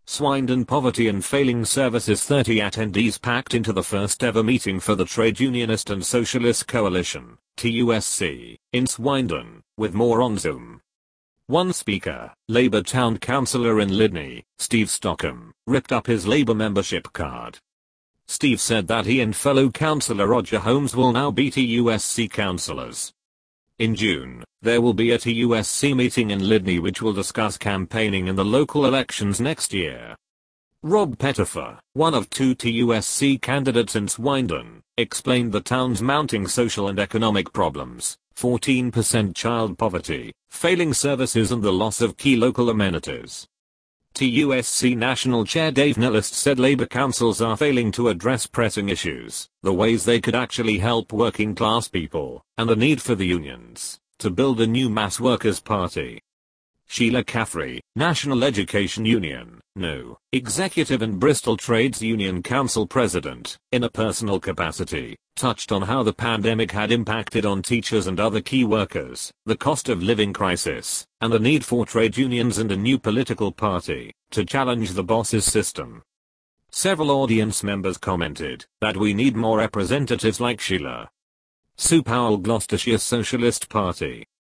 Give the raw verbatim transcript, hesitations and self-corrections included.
Swindon Poverty and Failing Services. Thirty attendees packed into the first ever meeting for the Trade Unionist and Socialist Coalition, T U S C, in Swindon, with more on Zoom. One speaker, Labour Town Councillor in Lydney, Steve Stockham, ripped up his Labour membership card. Steve said that he and fellow councillor Roger Holmes will now be T U S C councillors. In June, there will be a T U S C meeting in Lydney which will discuss campaigning in the local elections next year. Rob Pettifer, one of two T U S C candidates in Swindon, explained the town's mounting social and economic problems, fourteen percent child poverty, failing services and the loss of key local amenities. T U S C National Chair Dave Nellist said Labour councils are failing to address pressing issues, the ways they could actually help working class people, and the need for the unions to build a new mass workers' party. Sheila Caffrey, National Education Union, N U, Executive and Bristol Trades Union Council President, in a personal capacity, touched on how the pandemic had impacted on teachers and other key workers, the cost of living crisis, and the need for trade unions and a new political party to challenge the bosses system. Several audience members commented that we need more representatives like Sheila. Sue Powell, Gloucestershire Socialist Party.